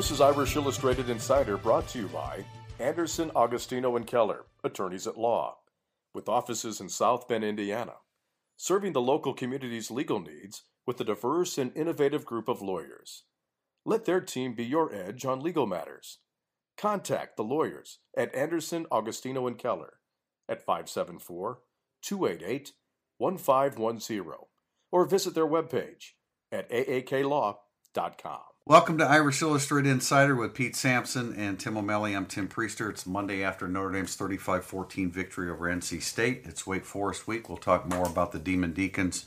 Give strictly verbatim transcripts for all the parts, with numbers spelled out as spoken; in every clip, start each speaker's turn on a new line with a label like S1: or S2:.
S1: This is Irish Illustrated Insider, brought to you by Anderson, Agostino, and Keller, attorneys at law, with offices in South Bend, Indiana, serving the local community's legal needs with a diverse and innovative group of lawyers. Let their team be your edge on legal matters. Contact the lawyers at Anderson, Agostino, and Keller at five seven four, two eight eight, one five one zero or visit their webpage at a a k law dot com.
S2: Welcome to Irish Illustrated Insider with Pete Sampson and Tim O'Malley. I'm Tim Priester. It's Monday after Notre Dame's thirty-five fourteen victory over N C State. It's Wake Forest week. We'll talk more about the Demon Deacons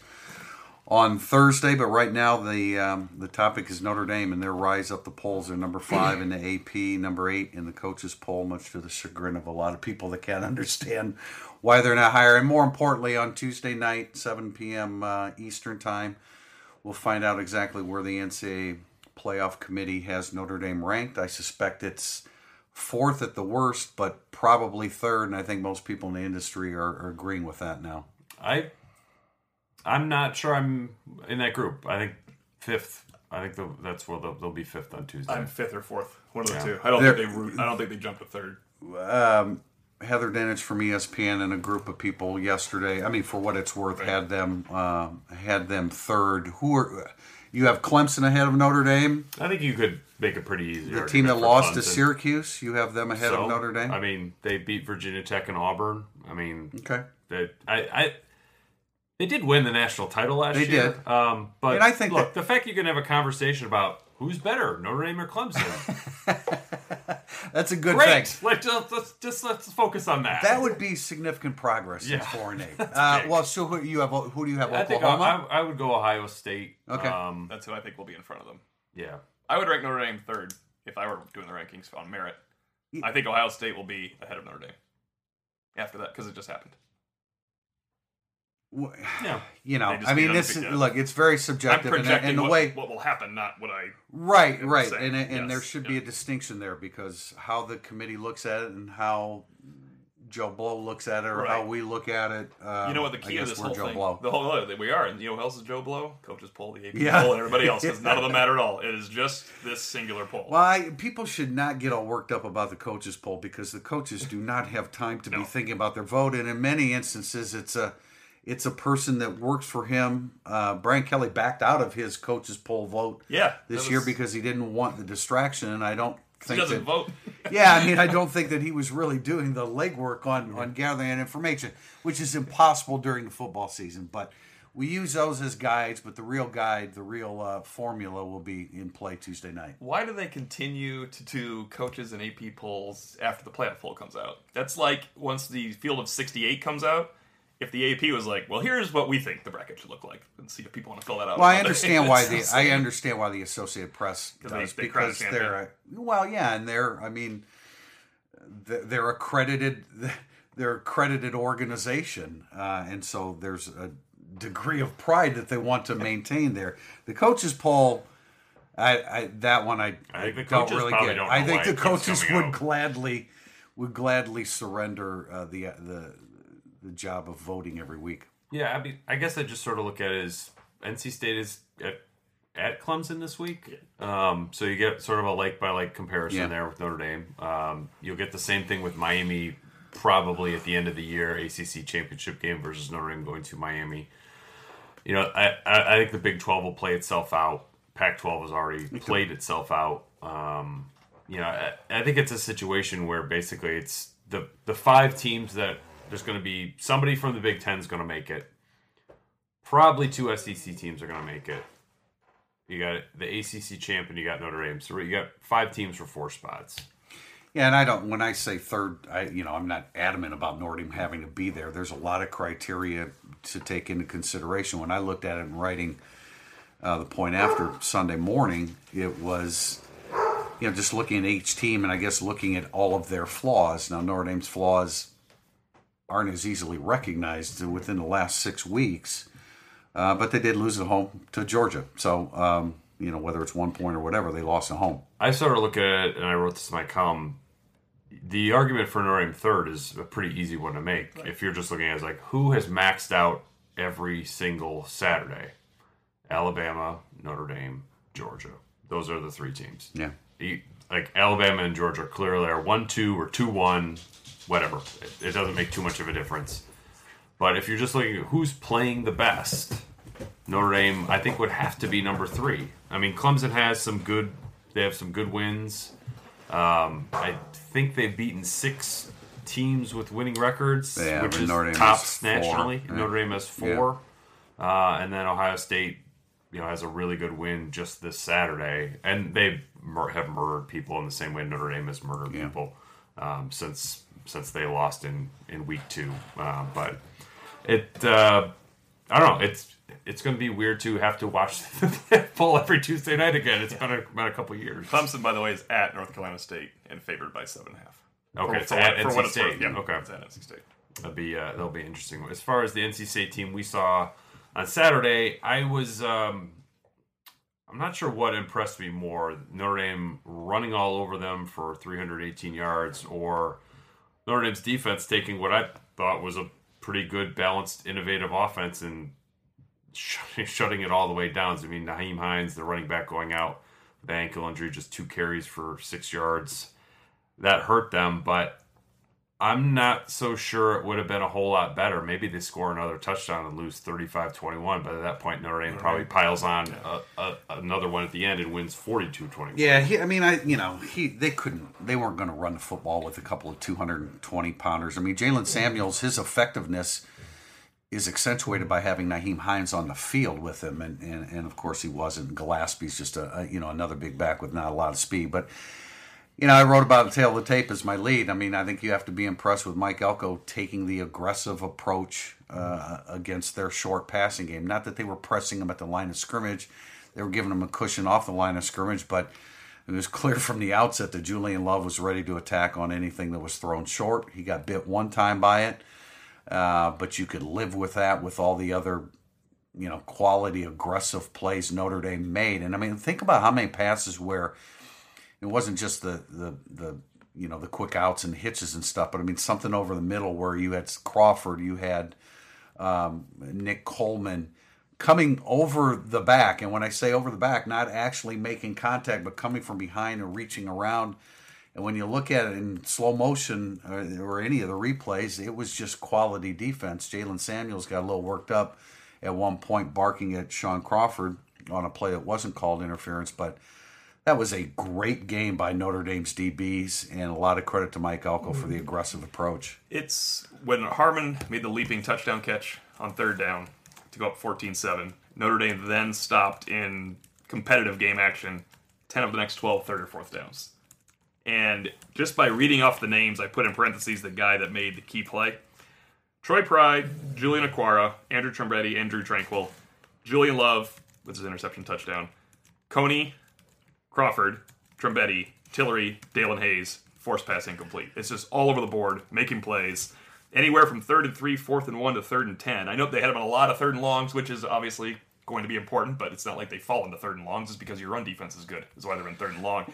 S2: on Thursday, but right now the um, the topic is Notre Dame and their rise up the polls. They're number five in the A P, number eight in the coaches poll, much to the chagrin of a lot of people that can't understand why they're not higher. And more importantly, on Tuesday night, seven p.m. Uh, Eastern time, we'll find out exactly where the N C double A playoff committee has Notre Dame ranked. I suspect it's fourth at the worst, but probably third, and I think most people in the industry are, are agreeing with that now.
S3: I, I'm not sure I'm in that group. I think fifth. I think the, that's where they'll, they'll be fifth on Tuesday.
S4: I'm fifth or fourth, one of the
S3: Yeah.
S4: two. I don't
S2: They're-
S4: think they root. I don't think they jump to third.
S2: Um, Heather Dinich from E S P N and a group of people yesterday, I mean, for what it's worth,
S4: Right.
S2: had them uh, had them third. Who are you have Clemson ahead of Notre Dame?
S3: I think you could make a pretty easy
S2: The
S3: argument
S2: team that
S3: for
S2: lost to
S3: Clemson.
S2: Syracuse, you have them ahead
S3: So,
S2: of Notre Dame?
S3: I mean, they beat Virginia Tech and Auburn. I mean,
S2: Okay.
S3: that I, I they did win the national title last
S2: They
S3: year.
S2: did.
S3: Um, but
S2: And I think
S3: look,
S2: that-
S3: the fact you can have a conversation about who's better, Notre Dame or Clemson,
S2: That's a good
S3: great.
S2: thing.
S3: Like, just, let's just let's focus on that.
S2: That would be significant progress
S3: Yeah.
S2: in four and eight. Uh,
S3: big.
S2: well, so who you have? Who do you have?
S3: I think
S2: Oklahoma.
S3: I, I would go Ohio State.
S2: Okay.
S3: Um,
S4: That's who I think will be in front of them.
S3: yeah.
S4: I would rank Notre Dame third if I were doing the rankings on merit. I think Ohio State will be ahead of Notre Dame after that because it just happened.
S2: W-
S3: Yeah.
S2: You know,
S4: They just
S2: I mean,
S4: beat
S2: this
S4: undefeated.
S2: look. It's very
S4: I'm
S2: subjective, and,
S4: projecting
S2: and the
S4: what,
S2: way
S4: what will happen, not what I.
S2: Right,
S4: I'm
S2: right,
S4: saying,
S2: and and
S4: yes,
S2: there should be
S4: yeah.
S2: a distinction there because how the committee looks at it and how Joe Blow looks at it, or how
S4: Right.
S2: we look at it. Um,
S4: You know what the
S2: I
S4: key to
S2: guess
S4: this
S2: we're
S4: whole
S2: Joe
S4: thing?
S2: Blow.
S4: The whole other that we are, and you know who else is Joe Blow? Coaches poll, the A P
S2: Yeah.
S4: poll, and everybody else, because none of them matter at all. It is just this singular poll.
S2: Well, I, people should not get all worked up about the coaches poll because the coaches do not have time to be
S4: No.
S2: thinking about their vote, and in many instances, it's a it's a person that works for him. Uh, Brian Kelly backed out of his coaches poll vote
S4: Yeah,
S2: this
S4: that
S2: year
S4: was-
S2: because he didn't want the distraction, and I don't
S4: he
S2: think
S4: doesn't
S2: that,
S4: vote.
S2: Yeah, I mean, I don't think that he was really doing the legwork on, on gathering that information, which is impossible during the football season. But we use those as guides, but the real guide, the real uh, formula will be in play Tuesday night.
S4: Why do they continue to do coaches and A P polls after the playoff poll comes out? That's like once the field of sixty-eight comes out, if the A P was like, well, here's what we think the bracket should look like, and see if people want to fill that out.
S2: Well, I
S4: on Monday.
S2: understand why
S4: It's
S2: the I
S4: insane.
S2: understand why the Associated Press
S4: 'Cause they-
S2: does
S4: they crown a
S2: because they're a, well, yeah, and they're I mean they're they're accredited they're accredited organization, uh, and so there's a degree of pride that they want to maintain there. The coaches poll, I, I that one I,
S3: I think the
S2: don't
S3: coaches
S2: really
S3: probably
S2: get.
S3: don't
S2: I
S3: know
S2: think
S3: why
S2: the
S3: it keeps
S2: coaches
S3: coming
S2: would
S3: out.
S2: gladly would gladly surrender uh, the the the job of voting every week.
S3: Yeah, I mean, I guess I just sort of look at it as N C State is at, at Clemson this week. Um, so you get sort of a like by like comparison
S2: Yeah.
S3: there with Notre Dame. Um, you'll get the same thing with Miami probably at the end of the year, A C C championship game versus Notre Dame going to Miami. You know, I, I, I think the Big twelve will play itself out. Pac twelve has already played itself out. Um, you know, I, I think it's a situation where basically it's the the five teams that there's going to be somebody from the Big Ten is going to make it. Probably two S E C teams are going to make it. You got the A C C champ and you got Notre Dame. So you got five teams for four spots.
S2: Yeah, and I don't. When I say third, I you know I'm not adamant about Notre Dame having to be there. There's a lot of criteria to take into consideration. When I looked at it in writing uh, the point after Sunday morning, it was you know just looking at each team and I guess looking at all of their flaws. Now Notre Dame's flaws aren't as easily recognized within the last six weeks, uh, but they did lose at home to Georgia. So um, you know whether it's one point or whatever, they lost at home.
S3: I sort of look at it, and I wrote this in my column. The argument for Notre Dame third is a pretty easy one to make. Right. If you're just looking at it as like, who has maxed out every single Saturday? Alabama, Notre Dame, Georgia. Those are the three teams.
S2: Yeah.
S3: you, like Alabama and Georgia clearly are one two or two one, whatever. It, it doesn't make too much of a difference. But if you're just looking at who's playing the best, Notre Dame, I think, would have to be number three. I mean, Clemson has some good, they have some good wins. Um, I think they've beaten six teams with winning records,
S2: yeah,
S3: which is
S2: Notre Dame
S3: tops
S2: has
S3: nationally.
S2: four.
S3: Notre Dame has four. Yeah. Uh, and then Ohio State, you know, has a really good win just this Saturday. And they mur- have murdered people in the same way Notre Dame has murdered
S2: yeah.
S3: people um, since since they lost in, in week two. Uh, but it, uh, I don't know, it's it's going to be weird to have to watch the bowl every Tuesday night again. It's been a, been a couple years.
S4: Clemson, by the way, is at North Carolina State and favored by seven and a half.
S3: Okay,
S4: for,
S3: it's
S4: for,
S3: at
S4: what, for
S3: N C
S4: what it's
S3: State.
S4: worth. Yeah,
S3: okay,
S4: it's at N C State.
S3: That'll be uh, that'll be interesting. As far as the N C State team we saw on Saturday, I was um, I'm not sure what impressed me more: Notre Dame running all over them for three hundred eighteen yards, or Notre Dame's defense taking what I thought was a pretty good, balanced, innovative offense and shutting, shutting it all the way down. I mean, Nyheim Hines, the running back, going out with an ankle injury, just two carries for six yards. That hurt them, but I'm not so sure it would have been a whole lot better. Maybe they score another touchdown and lose thirty-five twenty-one, but at that point, Notre Dame probably piles on a, a, another one at the end and wins forty-two twenty-one.
S2: Yeah, he, I mean, I you know, he they couldn't, they weren't going to run the football with a couple of two hundred twenty pounders. I mean, Jalen Samuels, his effectiveness is accentuated by having Nyheim Hines on the field with him, and and, and of course he wasn't. Gillespie's just a, a you know another big back with not a lot of speed, but. You know, I wrote about the tail of the tape as my lead. I mean, I think you have to be impressed with Mike Elko taking the aggressive approach uh, against their short passing game. Not that they were pressing him at the line of scrimmage. They were giving him a cushion off the line of scrimmage, but it was clear from the outset that Julian Love was ready to attack on anything that was thrown short. He got bit one time by it, uh, but you could live with that with all the other, you know, quality aggressive plays Notre Dame made. And, I mean, think about how many passes where – it wasn't just the, the the you know the quick outs and hitches and stuff, but I mean something over the middle where you had Crawford, you had um, Nick Coleman coming over the back, and when I say over the back, not actually making contact, but coming from behind and reaching around. And when you look at it in slow motion or, or any of the replays, it was just quality defense. Jalen Samuels got a little worked up at one point, barking at Sean Crawford on a play that wasn't called interference, but. That was a great game by Notre Dame's D Bs, and a lot of credit to Mike Elko for the aggressive approach.
S4: It's when Harmon made the leaping touchdown catch on third down to go up fourteen seven. Notre Dame then stopped in competitive game action ten of the next twelve third or fourth downs. And just by reading off the names, I put in parentheses the guy that made the key play. Troy Pride, Julian Aquara, Andrew Trombetti, Andrew Tranquil, Julian Love, with his interception touchdown, Coney, Crawford, Trombetti, Tillery, Dalen Hayes, force pass incomplete. It's just all over the board, making plays. Anywhere from third and three, fourth and one to third and ten. I know they had him on a lot of third and longs, which is obviously going to be important, but it's not like they fall into third and longs. It's because your run defense is good. That's why they're in third and long.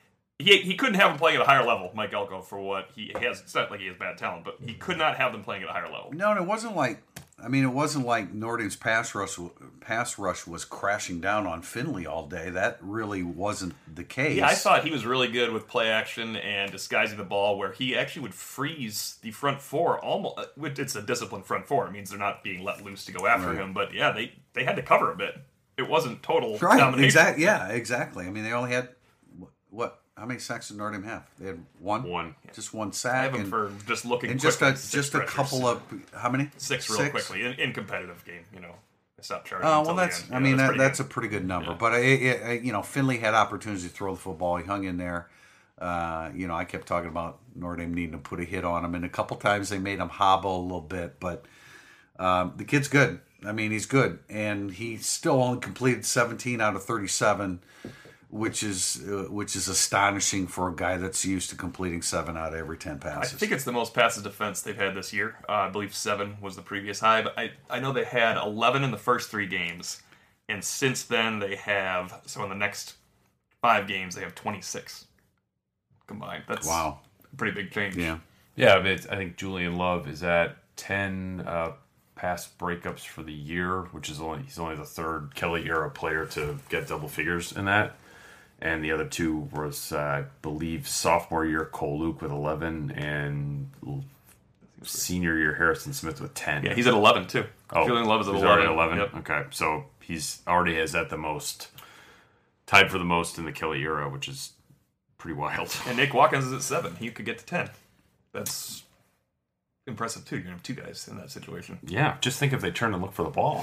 S4: He he couldn't have them playing at a higher level, Mike Elko, for what he has. It's not like he has bad talent, but he could not have them playing at a higher level.
S2: No, and it wasn't like, I mean, it wasn't like Notre Dame's pass rush, pass rush was crashing down on Finley all day. That really wasn't the case.
S4: Yeah, I thought he was really good with play action and disguising the ball, where he actually would freeze the front four. Almost, it's a disciplined front four. It means they're not being let loose to go after
S2: Right.
S4: him. But yeah, they they had to cover a bit. It wasn't total
S2: right,
S4: domination.
S2: exactly. Yeah, exactly. I mean, they only had what? How many sacks did Notre Dame have? They had one,
S3: One.
S2: just one
S4: I
S2: sack,
S4: have him
S2: and,
S4: for just looking
S2: and just
S4: quickly,
S2: a
S4: six
S2: just a
S4: pressures.
S2: couple of how many?
S4: six real
S2: Six?
S4: quickly in, in competitive game. You know, I stopped charting.
S2: Oh
S4: until
S2: well,
S4: the
S2: that's.
S4: end.
S2: I
S4: Yeah,
S2: mean, that,
S4: pretty
S2: that's
S4: good.
S2: a pretty good number.
S3: Yeah.
S2: But it, it, you know, Finley had opportunities to throw the football. He hung in there. Uh, you know, I kept talking about Notre Dame needing to put a hit on him, and a couple times they made him hobble a little bit. But um, the kid's good. I mean, he's good, and he still only completed seventeen out of thirty-seven, which is uh, which is astonishing for a guy that's used to completing seven out of every ten
S4: I
S2: passes.
S4: think it's the most passes defense they've had this year. Uh, I believe seven was the previous high, but I, I know they had eleven in the first three games, and since then they have, so in the next five games, they have twenty-six combined. That's
S2: Wow.
S4: a pretty big change.
S2: Yeah.
S3: Yeah, but it's, I think Julian Love is at ten uh, pass breakups for the year, which is only he's only the third Kelly era player to get double figures in that. And the other two was, uh, I believe, sophomore year Cole Luke with eleven and senior year Harrison Smith with ten.
S4: Yeah, he's at eleven too.
S3: Oh,
S4: Julian Love is at
S3: he's
S4: eleven.
S3: already eleven.
S4: Yep.
S3: Okay, so he's already is at the most, tied for the most in the Kelly era, which is pretty wild.
S4: And Nick Watkins is at seven. He could get to ten. That's impressive too. You're gonna have two guys in that situation.
S3: Yeah, just think if they turn and look for the ball.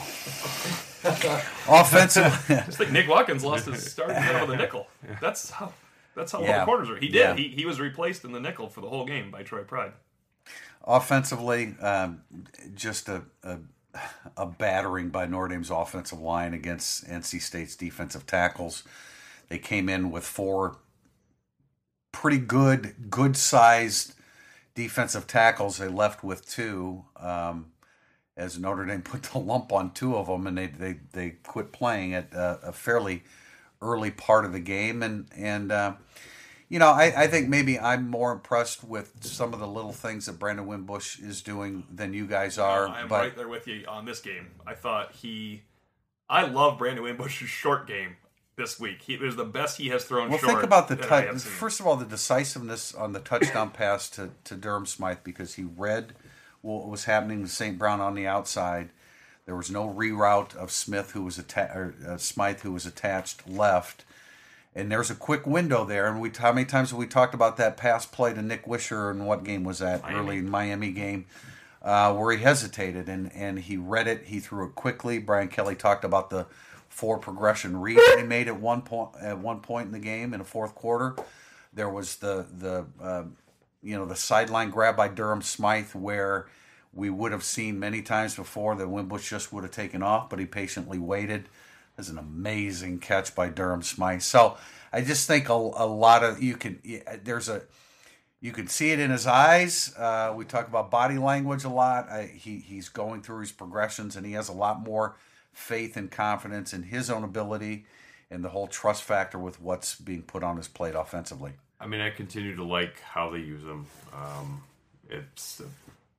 S2: Offensive.
S4: Just think Nick Watkins lost his starting job with a nickel. That's how that's how
S2: Yeah.
S4: low the corners are. He did.
S2: Yeah.
S4: He he was replaced in the nickel for the whole game by Troy Pride.
S2: Offensively, um, just a, a a battering by Notre Dame's offensive line against N C State's defensive tackles. They came in with four pretty good, good-sized defensive tackles. They left with two, um, as Notre Dame put the lump on two of them, and they they, they quit playing at a, a fairly early part of the game. And, and uh, you know, I, I think maybe I'm more impressed with some of the little things that Brandon Wimbush is doing than you guys are.
S4: I'm
S2: but
S4: right there with you on this game. I thought he... I love Brandon Wimbush's short game this week. He, it was the best he has thrown
S2: Well,
S4: short.
S2: think about the
S4: that I have
S2: touch.
S4: seen.
S2: First of all, the decisiveness on the touchdown pass to, to Durham Smythe, because he read what was happening to Saint Brown on the outside. There was no reroute of Smith, who was atta- or, uh, Smythe, who was attached left, and there's a quick window there. And we how many times have we talked about that pass play to Nick Wisher? And what game was that?
S3: Miami.
S2: Early Miami game. Uh, where he hesitated and, and he read it. He threw it quickly. Brian Kelly talked about the four progression read that he made at one point at one point in the game in the fourth quarter. There was the the uh, you know the sideline grab by Durham Smythe, where we would have seen many times before that Wimbush just would have taken off, but he patiently waited. That's an amazing catch by Durham Smythe. So I just think a, a lot of you can there's a you can see it in his eyes. Uh, we talk about body language a lot. I, he he's going through his progressions, and he has a lot more faith and confidence in his own ability and the whole trust factor with what's being put on his plate offensively.
S3: I mean, I continue to like how they use him. Um, it's a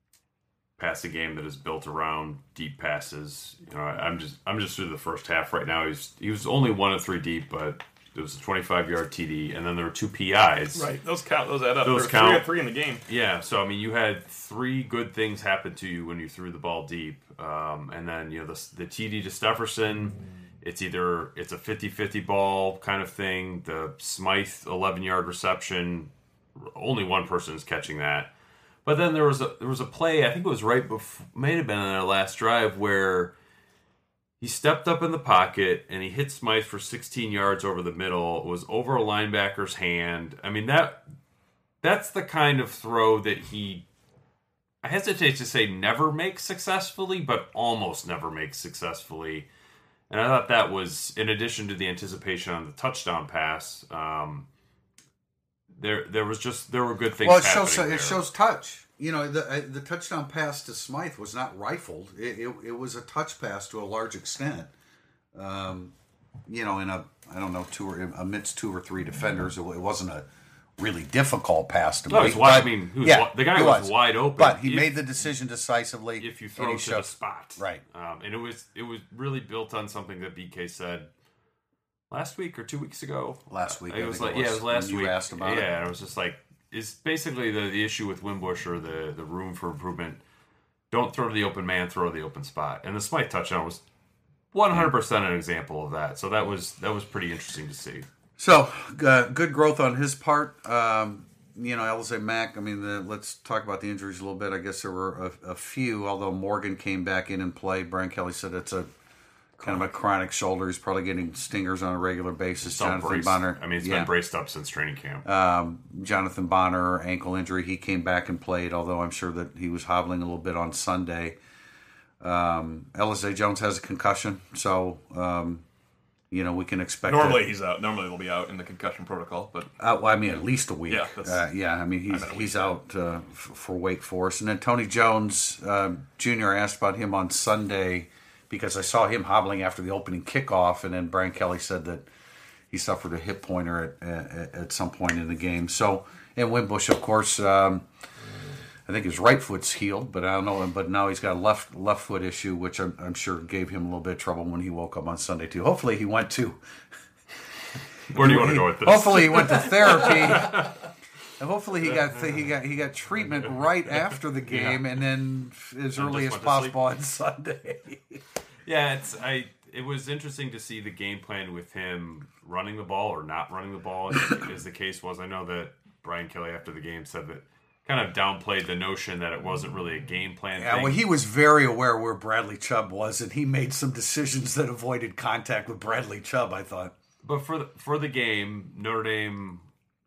S3: passing game that is built around deep passes. You know, I, I'm just I'm just through the first half right now. He's he was only one of three deep, but it was a twenty-five yard T D, and then there were two P Is.
S4: Right, those count. Those add up.
S3: Those
S4: There were
S3: count.
S4: Three, at three in the game.
S3: Yeah, so I mean, you had three good things happen to you when you threw the ball deep, um, and then you know the, the T D to Stefferson. It's either it's a fifty-fifty ball kind of thing. The Smythe eleven yard reception, only one person is catching that. But then there was a there was a play, I think it was right before, may have been on their last drive, where he stepped up in the pocket and he hit Smythe for sixteen yards over the middle. It was over a linebacker's hand. I mean, that that's the kind of throw that he, I hesitate to say never makes successfully, but almost never makes successfully. And I thought that was, in addition to the anticipation on the touchdown pass, um, there there was just, there were good things
S2: Well, it
S3: happening
S2: shows
S3: there.
S2: it shows touch. You know, the uh, the touchdown pass to Smythe was not rifled. It, it it was a touch pass to a large extent. Um, you know, in a I don't know two or amidst two or three defenders, it, it wasn't a really difficult pass to
S3: No,
S2: make.
S3: it's wide,
S2: but-
S3: I mean, he was,
S2: yeah,
S3: wi- the guy
S2: he
S3: was, wide open.
S2: but he
S3: If-
S2: made the decision decisively.
S3: if you
S2: and
S3: throw
S2: he
S3: to
S2: showed-
S3: the spot,
S2: right.
S3: Um, and it was it was really built on something that B K said last week or two weeks ago.
S2: Last week,
S3: Uh, it
S2: I
S3: was
S2: think
S3: like
S2: it
S3: yeah, it
S2: was,
S3: was last
S2: when you
S3: week.
S2: asked about it.
S3: yeah, and I was just like, is basically the, the issue with Wimbush or the the room for improvement. Don't throw to the open man, throw to the open spot. And the Smythe touchdown was one hundred percent an example of that. So that was that was pretty interesting to see.
S2: So, uh, good growth on his part. Um, you know, Alize Mack, I mean, the, let's talk about the injuries a little bit. I guess there were a, a few, although Morgan came back in and played. Brian Kelly said it's a kind of a chronic shoulder. He's probably getting stingers on a regular basis.
S3: Still
S2: Jonathan
S3: braced.
S2: Bonner.
S3: I mean, it's
S2: yeah.
S3: been braced up since training camp.
S2: Um, Jonathan Bonner, ankle injury. He came back and played, although I'm sure that he was hobbling a little bit on Sunday. Um, Alize Jones has a concussion, so... Um, You know, we can expect
S4: Normally
S2: that,
S4: he's out. Normally he'll be out in the concussion protocol, but
S2: uh, well, I mean, at least a week.
S4: Yeah, that's-
S2: uh, yeah. I mean, he's
S4: I meant a week,
S2: he's
S4: yeah.
S2: out uh, f- for Wake Forest, and then Tony Jones uh, Junior I asked about him on Sunday because I saw him hobbling after the opening kickoff, and then Brian Kelly said that he suffered a hip pointer at at, at some point in the game. So, and Wimbush, of course. Um, I think his right foot's healed, but I don't know. But now he's got a left left foot issue, which I'm, I'm sure gave him a little bit of trouble when he woke up on Sunday too. Hopefully, he went to
S3: Where do you want to go with this?
S2: Hopefully he went to therapy. And hopefully he got th- he got he got treatment right after the game, yeah. and then as and early as possible on Sunday.
S3: Yeah, it's I. It was interesting to see the game plan with him running the ball or not running the ball, as the case was. I know that Brian Kelly after the game said that kind of downplayed the notion that it wasn't really a game plan.
S2: Yeah,
S3: thing.
S2: well, he was very aware where Bradley Chubb was, and he made some decisions that avoided contact with Bradley Chubb, I thought.
S3: But for the, for the game, Notre Dame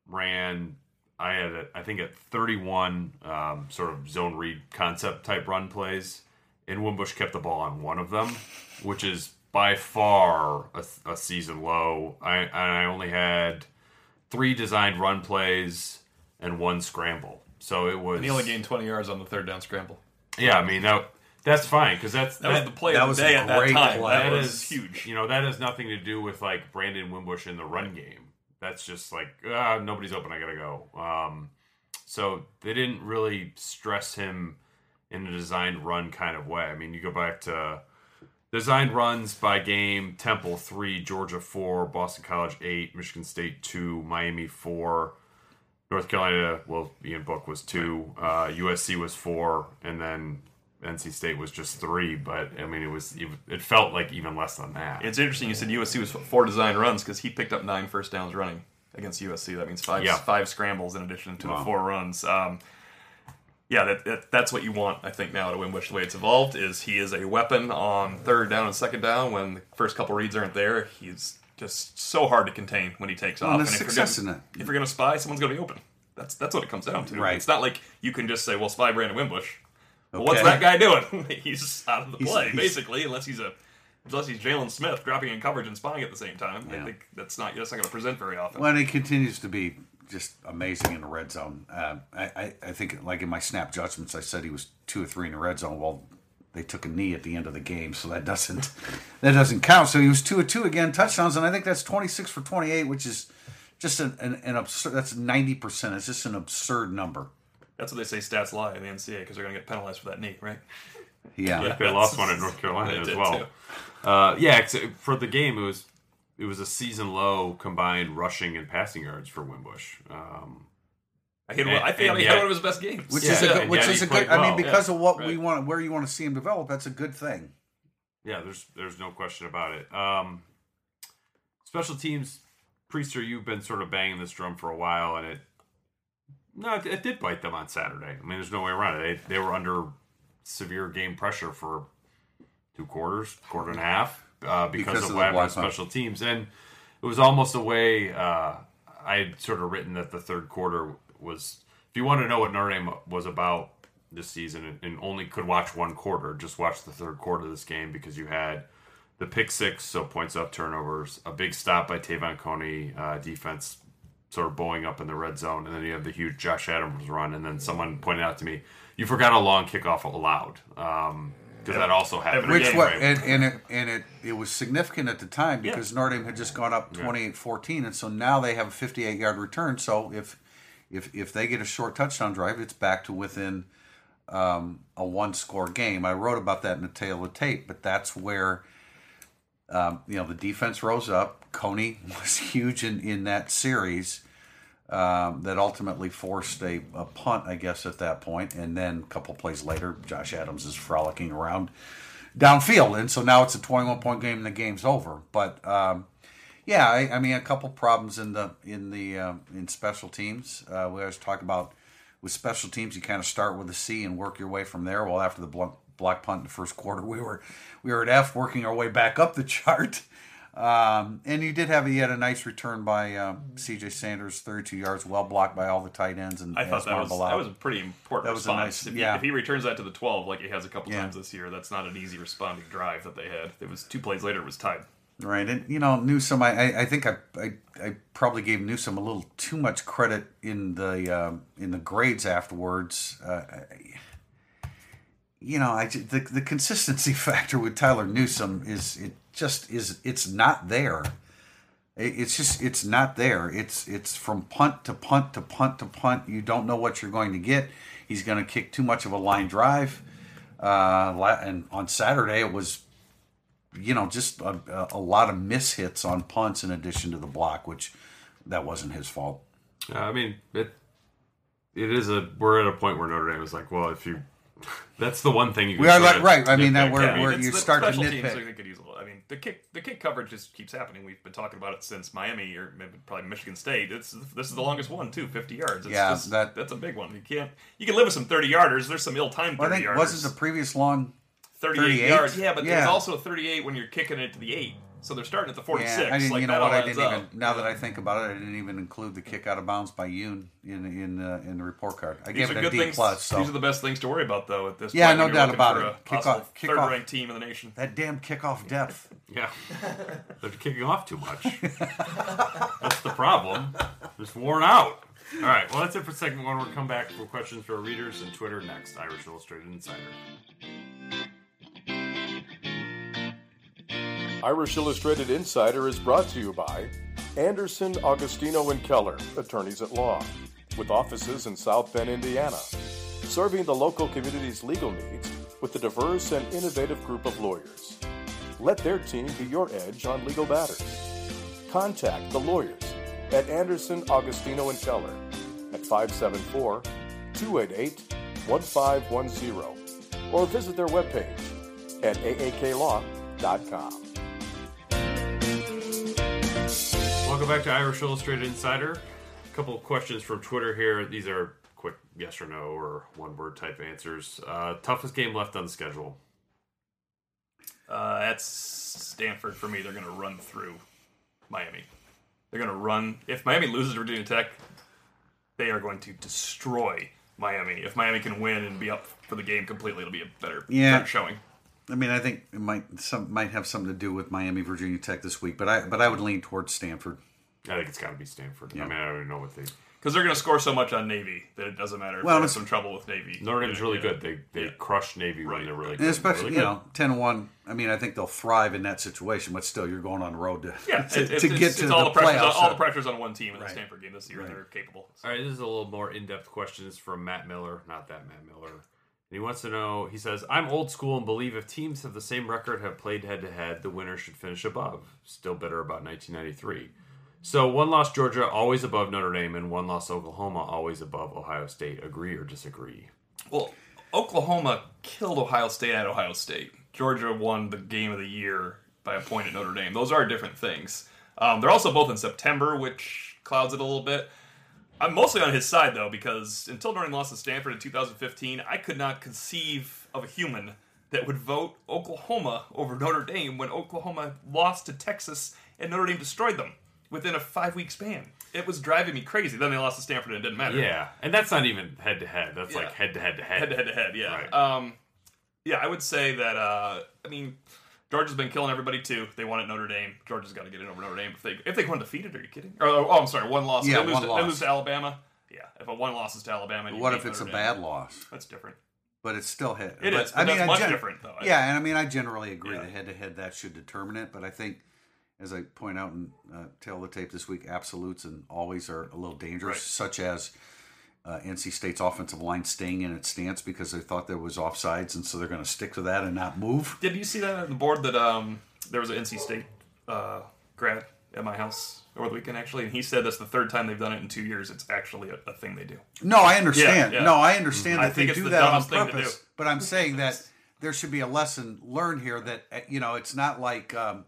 S3: ran. I had, a, I think, at thirty-one um, sort of zone read concept type run plays, and Wimbush kept the ball on one of them, which is by far a, a season low. I and I only had three designed run plays and one scramble, so it was.
S4: And he only gained twenty yards on the third down scramble.
S3: Yeah, I mean that that's fine because that's
S4: that, that was the play
S2: that
S4: of the day at that time.
S2: Play.
S4: That,
S3: that
S4: was
S3: is
S4: huge.
S3: You know that has nothing to do with like Brandon Wimbush in the run game. That's just like, ah, nobody's open, I gotta go. Um, so they didn't really stress him in a designed run kind of way. I mean, you go back to designed runs by game, Temple three, Georgia four, Boston College eight, Michigan State two, Miami four, North Carolina, well, Ian Book was two, uh, U S C was four, and then N C State was just three, but I mean, it was it felt like even less than that.
S4: It's interesting you said U S C was four design runs because he picked up nine first downs running against U S C. That means five
S3: yeah.
S4: five scrambles in addition to
S2: wow.
S4: the four runs. Um, yeah, that, that that's what you want, I think, now to Wimbush. The way it's evolved is he is a weapon on third down and second down when the first couple reads aren't there. He's just so hard to contain when he takes
S2: well,
S4: off.
S2: And
S4: if
S2: success
S4: you're
S2: in it.
S4: If you're going to spy, someone's going to be open. That's that's what it comes down to.
S2: Right.
S4: It's not like you can just say, well, spy Brandon Wimbush. Well,
S2: Okay.
S4: what's that guy doing? He's out of the
S2: He's-
S4: play,
S2: he's-
S4: basically, unless he's a unless he's Jalen Smith dropping in coverage and spying at the same time.
S2: Yeah.
S4: I think that's not that's not going to present very often.
S2: Well, and he continues to be just amazing in the red zone. Uh, I, I, I think, like in my snap judgments, I said he was two or three in the red zone. Well, they took a knee at the end of the game, so that doesn't that doesn't count. So he was two or two again, touchdowns, and I think that's twenty-six for twenty-eight, which is just an, an, an absurd. That's ninety percent. It's just an absurd number.
S4: That's what they say stats lie in the N C A A because they're going to get penalized for that knee, right?
S2: Yeah,
S3: Yeah, they lost one at North Carolina
S4: They
S3: as
S4: did,
S3: well.
S4: too.
S3: Uh, yeah, ex- for the game, it was it was a season low combined rushing and passing yards for Wimbush. Um,
S4: I hit.
S3: And-
S4: I think
S3: and
S4: he
S3: yet-
S4: had one of his best games.
S2: which
S3: Yeah,
S2: is a good,
S3: and
S2: which
S3: yet
S2: is
S3: he
S2: a good.
S3: played
S2: I mean,
S3: well,
S2: because
S4: yeah,
S2: of what
S4: right.
S2: we want, where you want to see him develop, that's a good thing.
S3: yeah, there's there's no question about it. Um, special teams, Priester, you've been sort of banging this drum for a while, and it no, it, it did bite them on Saturday. I mean, there's no way around it. They they were under severe game pressure for two quarters, quarter and a half, uh, because,
S2: Because
S3: of
S2: of
S3: what
S2: the
S3: happened
S2: block
S3: with
S2: punt.
S3: special teams, and it was almost a way. Uh, I had sort of written that the third quarter was. If you want to know what Notre Dame was about this season, and, and only could watch one quarter, just watch the third quarter of this game because you had the pick six, so points off turnovers, a big stop by Tavon Coney, uh, defense sort of bowing up in the red zone, and then you have the huge Josh Adams run, and then someone pointed out to me, you forgot a long kickoff allowed, um, because that also happened.
S2: Which
S3: again,
S2: what
S3: right?
S2: and, and it and it it was significant at the time because Notre Dame had just gone up twenty-eight fourteen, and so now they have a fifty-eight yard return. So if if if they get a short touchdown drive, it's back to within um, a one score game. I wrote about that in the tail of the tape, but that's where um, you know the defense rose up. Coney was huge in in that series. Um, that ultimately forced a, a punt, I guess, at that point. And then a couple plays later, Josh Adams is frolicking around downfield. And so now it's a twenty-one point game and the game's over. But, um, yeah, I, I mean, a couple problems in the in the um, in special teams. Uh, we always talk about with special teams, you kind of start with a C and work your way from there. Well, after the block, block punt in the first quarter, we were we were at F, working our way back up the chart. Um, and you did have he had a nice return by um, C J Sanders, thirty-two yards, well blocked by all the tight ends. And
S4: I thought that was, that was a pretty important
S2: That was a
S4: response.
S2: nice-
S4: if,
S2: yeah.
S4: he, if he returns that to the twelve, like he has a couple
S2: Yeah.
S4: times this year, that's not an easy responding drive that they had. It was two plays later, it was tied.
S2: right. And you know, Newsome, I, I, I think I, I, I probably gave Newsome a little too much credit in the um, in the grades afterwards. Uh, I, you know, I ju- the the consistency factor with Tyler Newsome is it just is it's not there. It's just it's not there. It's it's from punt to punt to punt to punt. You don't know what you're going to get. He's going to kick too much of a line drive. Uh, la- and on Saturday it was you know, just a, a lot of mishits on punts in addition to the block, which that wasn't his fault.
S3: Uh, I mean, it it is a we're at a point where Notre Dame is like, well, if you that's the one thing you can
S2: we are
S3: sort
S2: like
S3: of
S2: right. I mean, that
S3: nitpick
S2: we're,
S3: at.
S4: I mean,
S2: we're
S4: it's
S2: you
S4: the
S2: start to
S4: special teams, I
S2: nitpick.
S4: think, could use a little. I mean, the kick the kick coverage just keeps happening. We've been talking about it since Miami or maybe probably Michigan State. It's this is the longest one too, fifty yards. It's
S2: Yeah,
S4: just,
S2: that-
S4: that's a big one. You can't you can live with some thirty yarders. There's some ill-timed
S2: Well, I
S4: thirty
S2: think
S4: yarders.
S2: wasn't the previous long
S4: thirty-eight,
S2: thirty-eight?
S4: yards? Yeah, but there's
S2: Yeah.
S4: also a thirty-eight when you're kicking it to the eight. So they're starting at the forty-six.
S2: Yeah, I didn't.
S4: like,
S2: you know
S4: that
S2: what?
S4: all
S2: I
S4: adds
S2: didn't even.
S4: up.
S2: Now that I think about it, I didn't even include the kick out of bounds by Yoon in in uh, in the report card. I
S4: These
S2: gave
S4: are
S2: it a
S4: good
S2: D
S4: things.
S2: plus. So
S4: These are the best things to worry about, though. At this
S2: Yeah,
S4: point,
S2: no
S4: when you're
S2: doubt
S4: looking
S2: about
S4: for
S2: it.
S4: A
S2: Kick
S4: possible
S2: off- kick
S4: third-ranked team in the nation.
S2: that damn kickoff depth.
S3: Yeah, they're kicking off too much. That's the problem. Just worn out. All right, well, that's it for segment one. We'll come back for questions for our readers and Twitter next. Irish Illustrated Insider.
S1: Irish Illustrated Insider is brought to you by Anderson, Augustino, and Keller, attorneys at law, with offices in South Bend, Indiana, serving the local community's legal needs with a diverse and innovative group of lawyers. Let their team be your edge on legal matters. Contact the lawyers at Anderson, Augustino, and Keller at five seven four, two eight eight, one five one zero or visit their webpage at a a k law dot com.
S3: Welcome back to Irish Illustrated Insider. A couple of questions from Twitter here. These are quick yes or no or one-word type answers. Uh, toughest game left on the schedule?
S4: Uh, that's Stanford for me. They're going to run through Miami. They're going to run. If Miami loses to Virginia Tech, they are going to destroy Miami. If Miami can win and be up for the game completely, it'll be a better,
S2: Yeah.
S4: better showing.
S2: I mean, I think it might some might have something to do with Miami, Virginia Tech this week, but I but I would lean towards Stanford.
S3: I think it's got to be Stanford.
S2: Yeah.
S3: I mean, I don't even know what they...
S4: Because they're going to score so much on Navy that it doesn't matter if
S2: Well,
S4: they have
S2: it's-
S4: some trouble with Navy.
S3: Notre Dame's really
S4: Yeah.
S3: good. They they
S4: Yeah.
S3: crush Navy when
S4: Right.
S3: they're really
S2: And
S3: good.
S2: especially,
S3: really
S2: you
S3: good.
S2: know, ten and one. I mean, I think they'll thrive in that situation, but still, you're going on the road to,
S4: Yeah,
S2: to,
S4: it, it's,
S2: to get
S4: it's,
S2: to
S4: it's
S2: the
S4: all the pressure's on,
S2: playoffs.
S4: all the pressure's on one team in the
S2: Right.
S4: Stanford game this year, and
S2: Right.
S4: they're capable.
S3: All right, this is a little more in-depth questions from Matt Miller. Not that Matt Miller. And he wants to know, he says, I'm old school and believe if teams have the same record, have played head-to-head, the winner should finish above. Still bitter about nineteen ninety-three. So one loss Georgia, always above Notre Dame, and one loss Oklahoma, always above Ohio State. Agree or disagree?
S4: Well, Oklahoma killed Ohio State at Ohio State. Georgia won the game of the year by a point at Notre Dame. Those are different things. Um, they're also both in September, which clouds it a little bit. I'm mostly on his side, though, because until Notre Dame lost to Stanford in two thousand fifteen, I could not conceive of a human that would vote Oklahoma over Notre Dame when Oklahoma lost to Texas and Notre Dame destroyed them within a five-week span. It was driving me crazy. Then they lost to Stanford and it didn't matter.
S3: Yeah, and that's not even head-to-head. That's
S4: Yeah.
S3: like head-to-head-to-head.
S4: Head to head to head, yeah.
S3: Right.
S4: Um, yeah, I would say that. Uh, I mean, Georgia's been killing everybody too. They won at Notre Dame. Georgia's got to get it over Notre Dame. If they if they go undefeated, are you kidding? Or, oh, I'm sorry, one loss.
S2: Yeah,
S4: they lose
S2: one
S4: to,
S2: loss.
S4: They lose to Alabama. Yeah, if a one loss is to Alabama, and you
S2: What
S4: beat
S2: if it's a
S4: Notre Dame,
S2: bad loss?
S4: That's different.
S2: But it's still hit.
S4: It
S2: but,
S4: is, but that's
S2: I
S4: much
S2: gen-
S4: different, though.
S2: Yeah, and I mean, I generally agree
S4: Yeah.
S2: that head-to-head that should determine it. But I think, as I point out in uh, Tail of the Tape this week, absolutes and always are a little dangerous,
S4: Right.
S2: such as uh, N C State's offensive line staying in its stance because they thought there was offsides, and so they're going to stick to that and not move.
S4: Did you see that on the board that um, there was an N C State uh, grad at my house over the weekend, actually, and he said that's the third time they've done it in two years. It's actually a, a thing they do.
S2: No, I understand.
S4: Yeah, yeah.
S2: No, I understand
S4: I
S2: that
S4: think
S2: they
S4: it's
S2: do
S4: the
S2: that on
S4: dumbest thing to
S2: purpose.
S4: do.
S2: But I'm saying that there should be a lesson learned here that uh, you know it's not like um,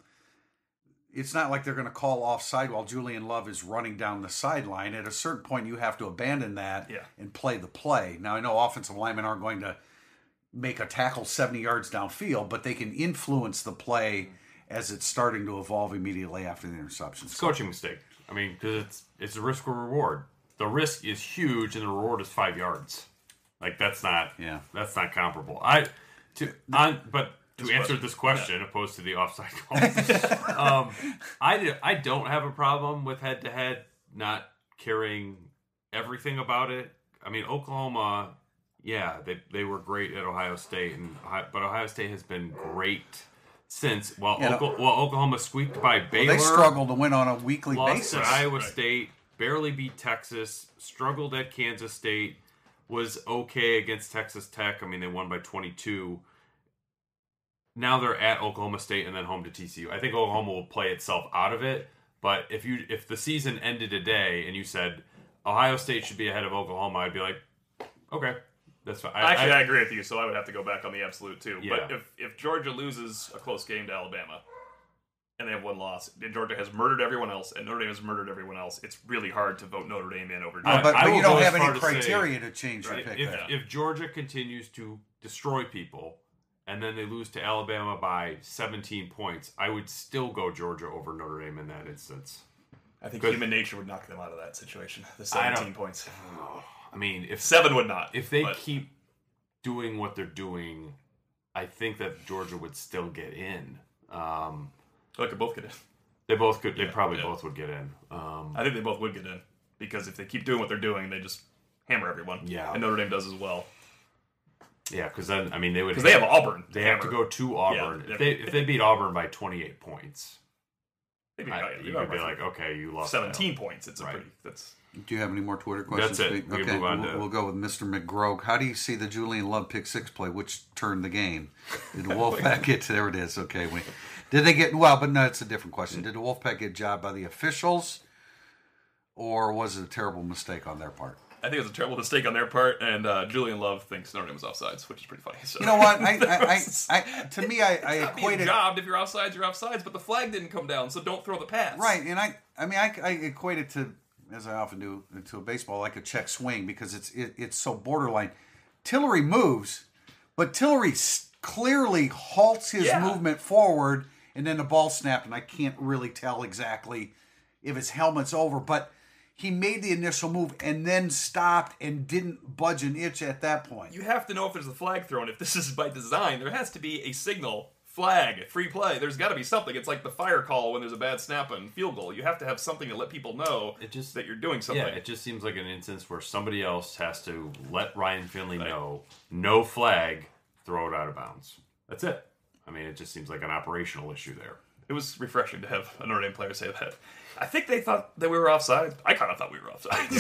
S2: it's not like they're going to call offside while Julian Love is running down the sideline. At a certain point, you have to abandon that
S4: Yeah.
S2: and play the play. Now, I know offensive linemen aren't going to make a tackle seventy yards downfield, but they can influence the play as it's starting to evolve immediately after the interception.
S3: It's a coaching mistake. I mean, because it's it's a risk or reward. The risk is huge, and the reward is five yards. Like that's not
S2: Yeah.
S3: that's not comparable. I to on but to
S4: This
S3: answer
S4: question.
S3: this question opposed to the offside call, um, I do, I don't have a problem with head to head not caring everything about it. I mean, Oklahoma, yeah, they they were great at Ohio State, and Ohio- but Ohio State has been great since. Well,
S2: Yeah, no-
S3: Oklahoma, well Oklahoma squeaked by Baylor.
S2: They struggle to win on a weekly
S3: Lost
S2: basis.
S3: at Iowa
S4: Right.
S3: State, barely beat Texas, struggled at Kansas State, was okay against Texas Tech. I mean, they won by twenty-two. now they're at Oklahoma State and then home to T C U. I think Oklahoma will play itself out of it. But if you if the season ended today and you said Ohio State should be ahead of Oklahoma, I'd be like, okay, that's fine. I,
S4: Actually,
S3: I,
S4: I agree with you, so I would have to go back on the absolute too.
S3: Yeah.
S4: But if, if Georgia loses a close game to Alabama and they have one loss, and Georgia has murdered everyone else and Notre Dame has murdered everyone else, it's really hard to vote Notre Dame in over
S2: No,
S4: Georgia.
S2: but,
S3: I
S2: but
S3: will
S2: you
S3: go
S2: don't
S3: as
S2: have
S3: far
S2: any
S3: to say-
S2: criteria to change your
S4: Right.
S2: pick
S3: if,
S2: there.
S3: if Georgia continues to destroy people and then they lose to Alabama by seventeen points, I would still go Georgia over Notre Dame in that instance.
S4: I think
S3: Good.
S4: human nature would knock them out of that situation. The
S3: I don't-
S4: seventeen points.
S3: I mean, if
S4: Seven would not.
S3: if they
S4: but
S3: keep doing what they're doing, I think that Georgia would still get in. Um,
S4: they could both get in.
S3: they both could. They
S4: Yeah,
S3: probably
S4: yeah.
S3: both would get in. Um,
S4: I think they both would get in because if they keep doing what they're doing, they just hammer everyone.
S3: Yeah.
S4: And Notre Dame does as well
S3: yeah, because then I mean they would
S4: because they have Auburn.
S3: they have to
S4: hammer.
S3: go to Auburn.
S4: Yeah,
S3: if they if they beat Auburn by twenty-eight points,
S4: They beat-
S3: I,
S4: yeah,
S3: you
S4: they
S3: could be
S4: beat
S3: like, okay, you lost.
S4: seventeen points. It's a
S3: Right.
S4: pretty. That's
S2: Do you have any more Twitter questions?
S3: That's it.
S2: Pete?
S3: We can
S2: Okay,
S3: move on
S2: we'll,
S3: to-
S2: we'll go with Mister McGrogue. How do you see the Julian Love pick six play? Which turned the game? Did the Wolfpack get? There it is. Okay, we, did they get? Well, but no, it's a different question. Did the Wolfpack get jobbed by the officials, or was it a terrible mistake on their part?
S4: I think it was a terrible mistake on their part, and uh, Julian Love thinks Notre Dame was offsides, which is pretty funny. So.
S2: You know what? I, I, I, I to me, I, I
S4: Not being
S2: equated
S4: jobbed. If you're offsides, you're offsides, but the flag didn't come down, so don't throw the pass.
S2: right, and I, I mean, I, I equate it to, as I often do, to a baseball, like a check swing because it's it, it's so borderline. Tillery moves, but Tillery s- clearly halts his
S4: Yeah.
S2: movement forward, and then the ball snapped, and I can't really tell exactly if his helmet's over, but he made the initial move and then stopped and didn't budge an inch at that point.
S4: You have to know if there's a flag thrown. If this is by design, there has to be a signal, flag, free play. There's got to be something. It's like the fire call when there's a bad snap and field goal. You have to have something to let people know
S3: It just-
S4: that you're doing something.
S3: Yeah, it just seems like an instance where somebody else has to let Ryan Finley know, no flag, throw it out of bounds. That's it. I mean, it just seems like an operational issue there.
S4: It was refreshing to have a Notre Dame player say that. I think they thought that we were offside. I kind of thought we were offside.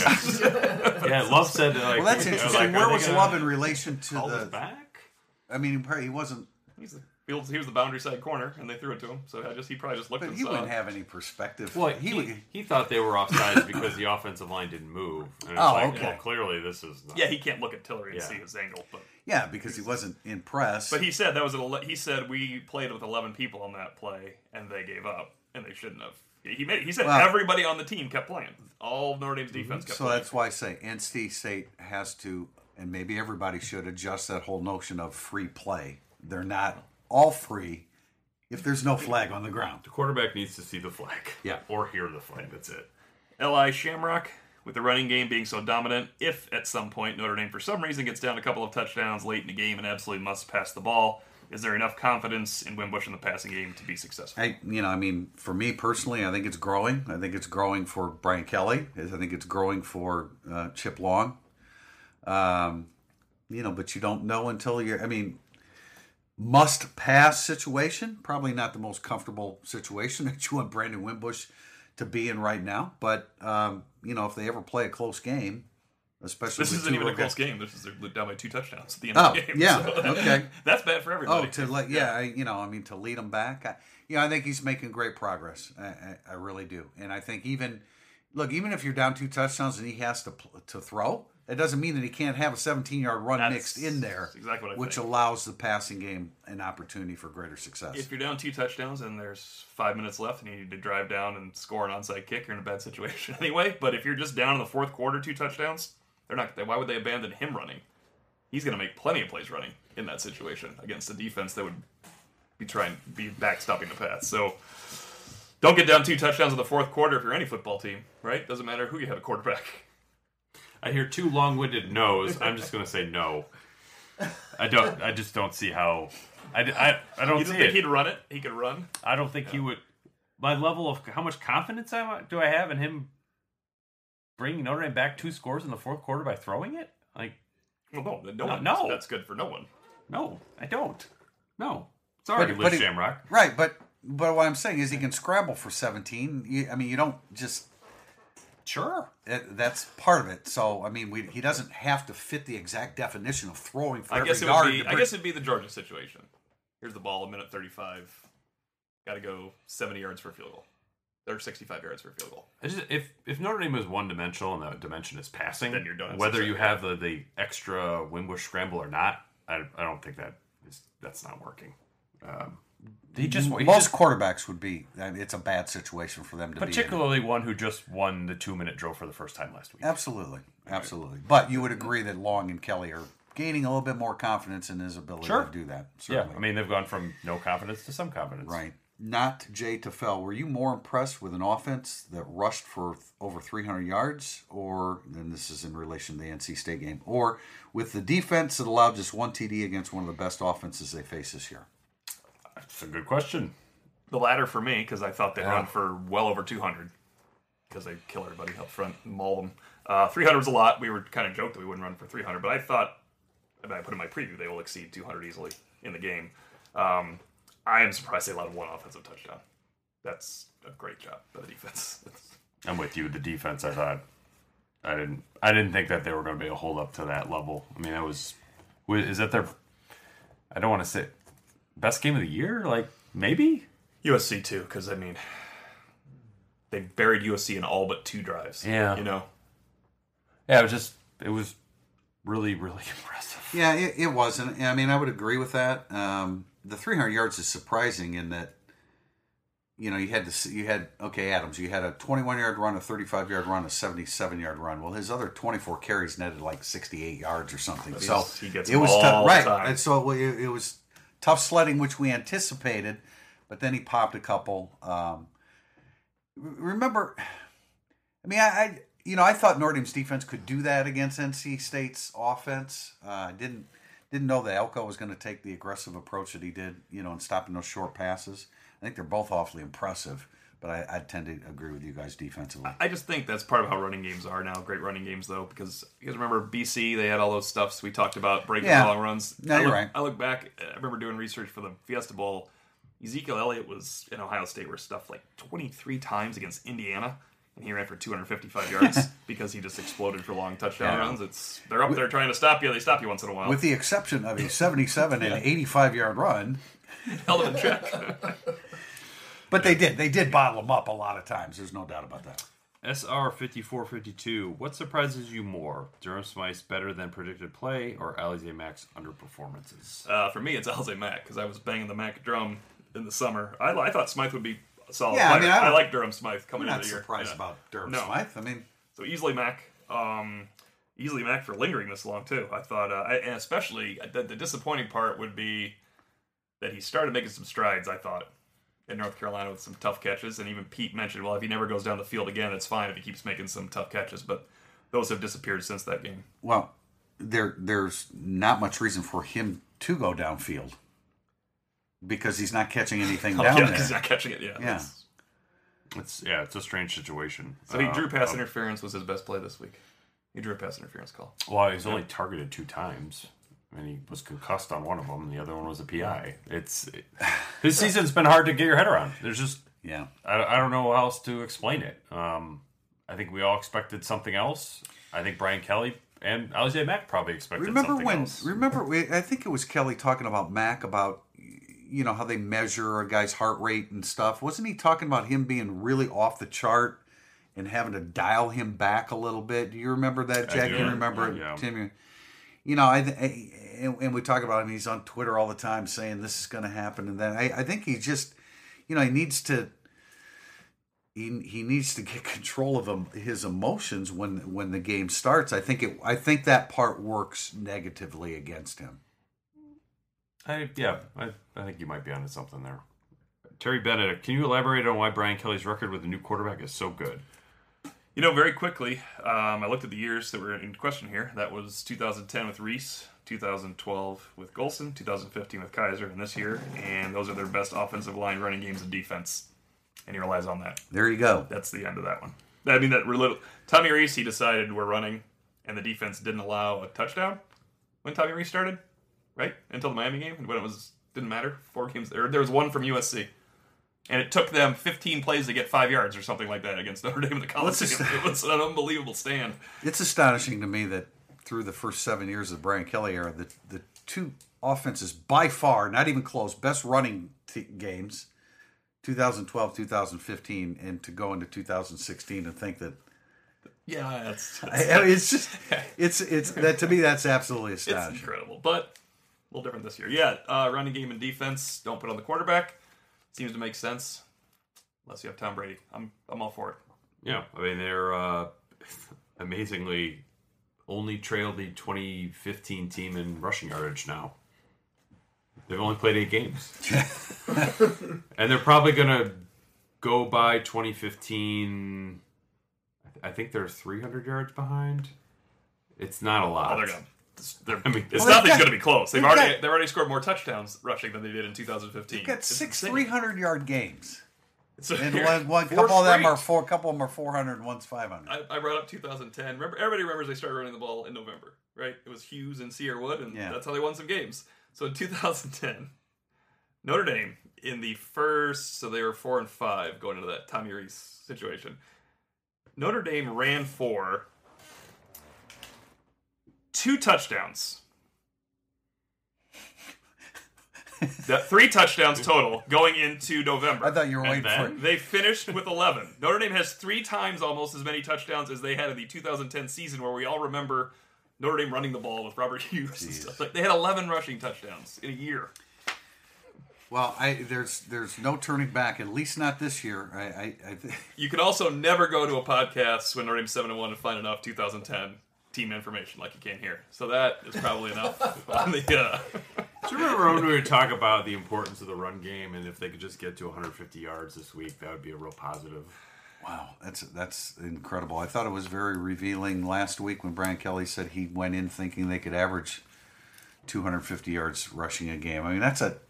S3: Yeah, Love said that. Like,
S2: Well, that's
S3: you know,
S2: interesting.
S3: like, are
S2: Where
S3: they
S2: was
S3: gonna
S2: Love in relation to
S3: call us
S2: the?
S3: back?
S2: I mean, he probably- he wasn't.
S4: He's the, he was he was the boundary side corner, and they threw it to him. So I just he probably just looked
S2: But
S4: and
S2: he
S4: saw.
S2: wouldn't have any perspective.
S3: Well,
S2: he,
S3: he,
S2: would.
S3: he thought they were offsides because the offensive line didn't move. And it's
S2: Oh,
S3: like,
S2: okay.
S3: well, clearly this is not.
S4: Yeah, he can't look at Tillery and
S3: Yeah.
S4: see his angle, but
S2: Yeah, because he wasn't impressed.
S4: but he said that was an ele- he said we played with eleven people on that play and they gave up and they shouldn't have. He made he said
S2: Well-
S4: everybody on the team kept playing. All of Notre Dame's defense kept
S2: so
S4: playing.
S2: that's why I say N C State has to, and maybe everybody should adjust that whole notion of free play. They're not all free if there's no flag on the ground.
S3: The quarterback needs to see the flag.
S2: Yeah.
S3: Or hear the flag. That's it.
S4: L I Shamrock, with the running game being so dominant, if at some point Notre Dame for some reason gets down a couple of touchdowns late in the game and absolutely must pass the ball, is there enough confidence in Wimbush in the passing game to be successful?
S2: I, you know, I mean, for me personally, I think it's growing. I think it's growing for Brian Kelly. I think it's growing for uh, Chip Long. Um, you know, but you don't know until you're. I mean, must pass situation. Probably not the most comfortable situation that you want Brandon Wimbush to be in right now. But um, you know, if they ever play a close game, especially
S4: This
S2: with
S4: isn't
S2: two
S4: even a
S2: real
S4: close
S2: guys-
S4: game. This is they're down by two touchdowns at the end
S2: Oh,
S4: of the game.
S2: yeah,
S4: so
S2: okay.
S4: That's bad for everybody.
S2: Oh, to let yeah, I, you know, I mean, to lead them back. I, you know, I think he's making great progress. I, I, I really do, and I think even look, even if you're down two touchdowns and he has to pl- to throw, it doesn't mean that he can't have a seventeen-yard run
S4: That's
S2: mixed in there,
S4: exactly what I
S2: which
S4: think.
S2: allows the passing game an opportunity for greater success.
S4: If you're down two touchdowns and there's five minutes left and you need to drive down and score an onside kick, you're in a bad situation anyway. But if you're just down in the fourth quarter, two touchdowns, they're not. Why would they abandon him running? He's going to make plenty of plays running in that situation against a defense that would be trying be backstopping the pass. So don't get down two touchdowns in the fourth quarter if you're any football team, right? Doesn't matter who you have a quarterback.
S3: I hear two long-winded no's. I'm just going to say no. I don't. I just don't see how. I, I, I don't
S4: You
S3: see
S4: don't think
S3: it.
S4: he'd run it? He could run.
S3: I don't think he would. My level of how much confidence I, do I have in him bringing Notre Dame back two scores in the fourth quarter by throwing it? Like,
S4: Well, no, no,
S3: No,
S4: one.
S3: no.
S4: That's good for no one.
S3: no, I don't. No. Sorry,
S2: But-
S3: Liz
S2: but he-
S3: Shamrock.
S2: right, but but what I'm saying is he can scramble for seventeen. You, I mean, you don't just.
S3: Sure.
S2: It, that's part of it. So I mean, we, he doesn't have to fit the exact definition of throwing for
S4: I
S2: every
S4: guess it
S2: yard.
S4: would be.
S2: to
S4: I
S2: bring-
S4: guess it'd be the Georgia situation. Here's the ball, a minute thirty-five. Got to go seventy yards for a field goal. Or sixty-five yards for a field goal.
S3: It's just, if if Notre Dame is one dimensional and that dimension is passing,
S4: then you're done.
S3: Whether you have the, the extra Wimbush scramble or not, I, I don't think that is that's not working. Um, he just he
S2: most
S3: just,
S2: quarterbacks would be. I mean, it's a bad situation for them to
S3: particularly be one who just won the two minute drill for the first time last week.
S2: Absolutely, absolutely. But you would agree that Long and Kelly are gaining a little bit more confidence in his ability
S3: sure.
S2: to do that.
S3: Certainly. Yeah, I mean they've gone from no confidence to some confidence.
S2: Right. Not Jay Tafel. Were you more impressed with an offense that rushed for th- over three hundred yards, or, and this is in relation to the N C State game, or with the defense that allowed just one T D against one of the best offenses they face this year?
S3: That's a good question.
S4: The latter for me, because I thought they'd
S2: Yeah.
S4: run for well over two hundred, because they kill everybody up front and maul them. Uh, three hundred was a lot. We were kind of joked that we wouldn't run for three hundred, but I thought, I mean, I put in my preview, they will exceed two hundred easily in the game. Um, I am surprised they allowed one offensive touchdown. That's a great job by the defense.
S3: I'm with you. The defense, I thought, I didn't, I didn't think that they were going to be able to hold up to that level. I mean, that was, is that their, I don't want to say best game of the year? Like maybe
S4: U S C too, because I mean, they buried U S C in all but two drives.
S3: Yeah,
S4: you know.
S3: Yeah, it was just, it was really, really impressive.
S2: Yeah, it, it was, and I mean, I would agree with that. Um, the three hundred yards is surprising in that, you know, you had to you had okay Adams, you had a twenty-one yard run, a thirty-five yard run, a seventy-seven yard run. Well, his other twenty-four carries netted like sixty-eight yards or something.
S4: But
S2: so
S4: he gets
S2: it was
S4: all
S2: tough,
S4: the
S2: right?
S4: time.
S2: And so it, it was tough sledding, which we anticipated, but then he popped a couple. Um, remember, I mean, I, I you know I thought Notre Dame's defense could do that against N C State's offense. I uh, didn't. Didn't know that Elko was going to take the aggressive approach that he did, you know, in stopping those short passes. I think they're both awfully impressive, but I, I tend to agree with you guys defensively.
S4: I just think that's part of how running games are now. Great running games, though, because you guys remember B C, they had all those stuffs we talked about, breaking
S2: Yeah.
S4: long runs.
S2: No,
S4: I
S2: you're
S4: look,
S2: right.
S4: I look back, I remember doing research for the Fiesta Bowl. Ezekiel Elliott was in Ohio State where stuffed like twenty-three times against Indiana, and he ran for two hundred fifty-five yards because he just exploded for long touchdown
S2: Yeah.
S4: runs. It's They're up there trying to stop you. They stop you once in a while.
S2: With the exception of a seventy-seven and eighty-five yard run.
S4: Held him in check.
S2: But they did. They did bottle them up a lot of times. There's no doubt about that.
S3: S R fifty-four fifty-two. What surprises you more? Durham Smythe's better than predicted play or Alize Mack's underperformances?
S4: Uh, for me, it's Alize Mack, because I was banging the Mack drum in the summer. I, I thought Smythe would be a solid
S2: Yeah, I
S4: player.
S2: mean, I
S4: I,
S2: don't-
S4: like Durham Smythe coming
S2: I'm
S4: into
S2: not
S4: the year.
S2: surprised
S4: Yeah.
S2: about Durham
S4: No.
S2: Smythe. I mean,
S4: So easily Mack, um, easily Mack for lingering this long too. I thought, uh, I, and especially the, the disappointing part would be that he started making some strides. I thought in North Carolina with some tough catches, and even Pete mentioned, well, if he never goes down the field again, it's fine if he keeps making some tough catches. But those have disappeared since that game.
S2: well, there there's not much reason for him to go downfield because he's not catching anything
S4: Oh,
S2: down
S4: yeah,
S2: there.
S4: because he's not catching it. Yeah.
S2: Yeah.
S4: that's-
S3: It's yeah, it's a strange situation.
S4: So he
S3: Uh,
S4: drew pass
S3: uh,
S4: interference was his best play this week. He drew a pass interference call.
S3: Well, he's only targeted two times, and he was concussed on one of them, and the other one was a P I. It's it, his season's been hard to get your head around. There's just
S2: Yeah.
S3: I, I don't know how else to explain it. Um, I think we all expected something else. I think Brian Kelly and Alize Mack probably expected
S2: Remember
S3: something
S2: when?
S3: else.
S2: Remember, we- I think it was Kelly talking about Mac about, you know, how they measure a guy's heart rate and stuff. Wasn't he talking about him being really off the chart and having to dial him back a little bit? Do you remember that, Jack?
S3: do.
S2: You remember it,
S3: Yeah.
S2: Tim? You, you know, I, I and, and we talk about him. He's on Twitter all the time saying this is going to happen, and then I, I think he just, you know, he needs to. He, he needs to get control of him, his emotions when when the game starts. I think it. I think that part works negatively against him.
S3: I, yeah, I, I think you might be onto something there. Terry Bennett, can you elaborate on why Brian Kelly's record with the new quarterback is so good?
S4: You know, very quickly, um, I looked at the years that were in question here. That was two thousand ten with Reese, two thousand twelve with Golson, two thousand fifteen with Kaiser, and this year. And those are their best offensive line, running games, and defense. And he relies on that.
S2: There you go.
S4: That's the end of that one. I mean, that little Tommy Reese, he decided we're running, and the defense didn't allow a touchdown when Tommy Reese started, right? Until the Miami game, when it was didn't matter. Four games, or there was one from U S C. And it took them fifteen plays to get five yards or something like that against Notre Dame in the Coliseum. It was an unbelievable stand.
S2: It's astonishing to me that through the first seven years of the Brian Kelly era, the the two offenses by far, not even close, best running t- games, twenty twelve, twenty fifteen, and to go into two thousand sixteen and think that.
S4: Yeah, that's,
S2: I, I mean, it's just, it's, it's, that to me, that's absolutely astonishing.
S4: It's incredible, but a little different this year. Yeah, uh, running game and defense, don't put on the quarterback. Seems to make sense, unless you have Tom Brady. I'm, I'm all for it.
S3: Yeah, I mean, they're uh, amazingly only trailed the twenty fifteen team in rushing yardage now. They've only played eight games. And they're probably going to go by twenty fifteen. I think they're three hundred yards behind. It's not a lot.
S4: Oh, they're gonna, they're,
S3: I mean,
S4: it's
S2: well,
S4: nothing's
S2: got,
S4: going to be close. They've,
S2: they've
S4: already
S2: got,
S4: they've already scored more touchdowns rushing than they did in two thousand fifteen.
S2: They've got
S4: It's
S2: six
S4: insane.
S2: three hundred yard games.
S4: So
S2: And
S4: here-
S2: one, one
S4: four
S2: couple of them
S4: straight.
S2: are four. Couple of them are four hundred, and one's five hundred.
S4: I, I brought up two thousand ten. Remember, everybody remembers they started running the ball in November, right? It was Hughes and Sierra Wood, and
S2: Yeah.
S4: that's how they won some games. So in two thousand ten, Notre Dame in the first, so they were four and five going into that Tommy Rees situation. Notre Dame ran for two touchdowns. That three touchdowns total going into November.
S2: I thought you were
S3: And
S2: waiting for
S3: then-
S2: it.
S4: They finished with eleven. Notre Dame has three times almost as many touchdowns as they had in the two thousand ten season, where we all remember Notre Dame running the ball with Robert Hughes and
S2: Jeez.
S4: stuff. Like, they had eleven rushing touchdowns in a year.
S2: Well, I there's there's no turning back. At least not this year. I I, I th-
S4: You can also never go to a podcast when Notre Dame's seven and one and find enough two thousand ten team information like you can here. So that is probably enough on the. Uh,
S3: Do you remember when we were talking about the importance of the run game, and if they could just get to one hundred fifty yards this week, that would be a real positive.
S2: wow, that's that's incredible. I thought it was very revealing last week when Brian Kelly said he went in thinking they could average two hundred fifty yards rushing a game. I mean, that's a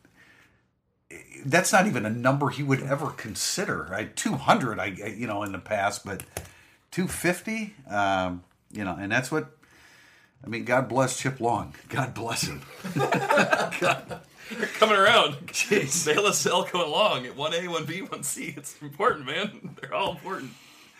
S2: that's not even a number he would ever consider. Right, two hundred, I you know in the past, but two fifty, um, you know, and that's what. I mean, God bless Chip Long. God bless him. God.
S4: You're coming around.
S2: Jeez.
S4: Bayless, Elko, and Long at one A, one B, one C. It's important, man. They're all important.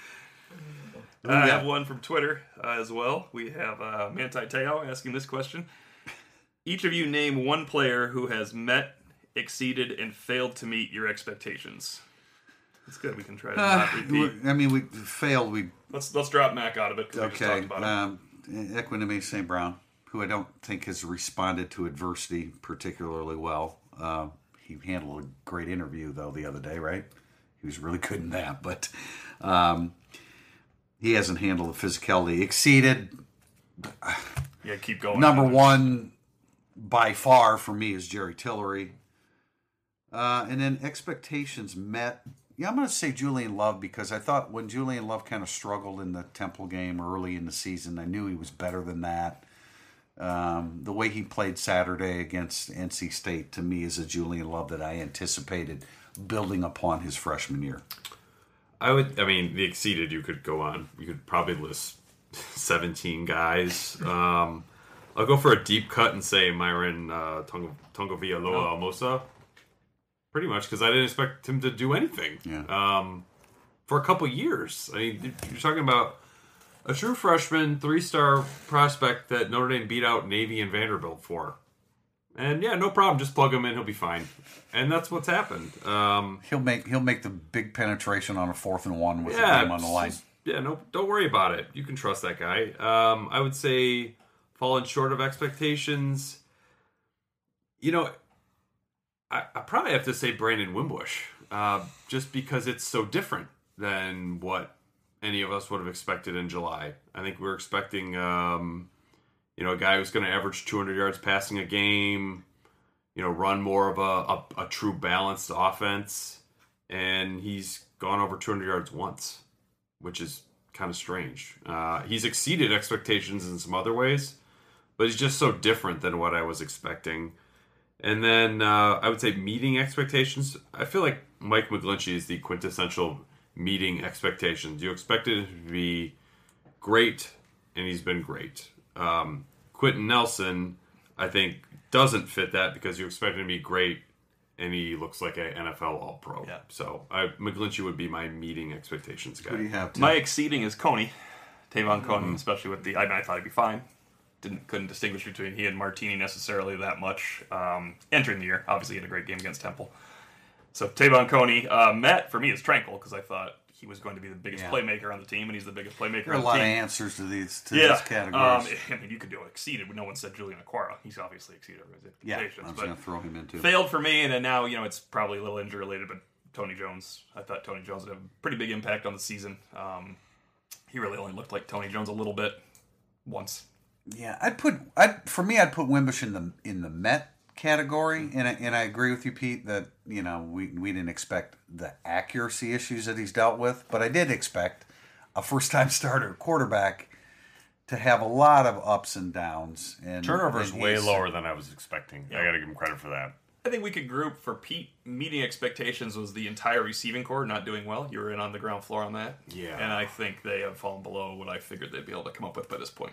S4: Uh, I have one from Twitter uh, as well. We have uh, Manti Teo asking this question. Each of you name one player who has met, exceeded, and failed to meet your expectations. It's good. We can try to
S2: Uh,
S4: not repeat.
S2: I mean, we failed. We
S4: Let's let's drop Mac out of it because we just
S2: okay.
S4: talked about it.
S2: Um, Equanimity Saint Brown, who I don't think has responded to adversity particularly well. Uh, he handled a great interview though the other day, right? He was really good in that, but um, he hasn't handled the physicality. Exceeded.
S4: Yeah, keep going.
S2: Number one by far for me is Jerry Tillery. Uh, and then expectations met. Yeah, I'm going to say Julian Love because I thought when Julian Love kind of struggled in the Temple game early in the season, I knew he was better than that. Um, the way he played Saturday against N C State to me is a Julian Love that I anticipated building upon his freshman year.
S3: I would. I mean, the exceeded. You could go on. You could probably list seventeen guys. Um, I'll go for a deep cut and say Myron uh, Tongo Villalobos Almosa. Pretty much because I didn't expect him to do anything.
S2: Yeah.
S3: Um, for a couple years. I mean, you're talking about a true freshman, three-star prospect that Notre Dame beat out Navy and Vanderbilt for. And yeah, no problem. Just plug him in; he'll be fine. And that's what's happened. Um,
S2: He'll make he'll make the big penetration on a fourth and one with
S3: yeah,
S2: the game on the line.
S3: just- yeah, no, don't worry about it. You can trust that guy. Um, I would say falling short of expectations. You know, I, I probably have to say Brandon Wimbush, uh, just because it's so different than what any of us would have expected in July. I think we were expecting, um, you know, a guy who's going to average two hundred yards passing a game, you know, run more of a, a, a true balanced offense, and he's gone over two hundred yards once, which is kind of strange. Uh, he's exceeded expectations in some other ways, but he's just so different than what I was expecting. And then uh, I would say meeting expectations. I feel like Mike McGlinchey is the quintessential meeting expectations. You expected him to be great, and he's been great. Um, Quentin Nelson, I think, doesn't fit that because you expect him to be great, and he looks like an N F L All-Pro.
S4: Yeah.
S3: So I, McGlinchey would be my meeting expectations guy.
S2: Who do you have? Tim?
S4: My exceeding is Coney, Tavon Coney,
S2: Mm-hmm.
S4: especially with the. I, mean, I thought he'd be fine. didn't couldn't distinguish between he and Martini necessarily that much um, entering the year. Obviously, he had a great game against Temple. So Tavon Coney, uh, Matt for me is tranquil because I thought he was going to be the biggest
S2: Yeah.
S4: playmaker on the team, and he's the biggest playmaker
S2: There are
S4: on
S2: a
S4: the
S2: lot
S4: team.
S2: of answers to these to
S4: Yeah,
S2: these categories.
S4: um, I mean, you could do exceeded, but no one said Julian Aquara. He's obviously exceeded everybody's
S2: yeah, I
S4: expectations.
S2: was
S4: but
S2: going to throw him in too.
S4: failed for me, and then now, you know, it's probably a little injury related, but Tony Jones, I thought Tony Jones had a pretty big impact on the season. Um, he really only looked like Tony Jones a little bit once.
S2: Yeah, I'd put I for me I'd put Wimbush in the in the Met category, and I, and I agree with you, Pete, that you know we we didn't expect the accuracy issues that he's dealt with, but I did expect a first time starter quarterback to have a lot of ups and downs. And
S3: Turnover is
S2: and
S3: way
S2: he's-
S3: lower than I was expecting.
S4: Yeah.
S3: I got to give him credit for that.
S4: I think we could group for Pete meeting expectations was the entire receiving core not doing well. You were in on the ground floor on that.
S3: Yeah.
S4: And I think they have fallen below what I figured they'd be able to come up with by this point.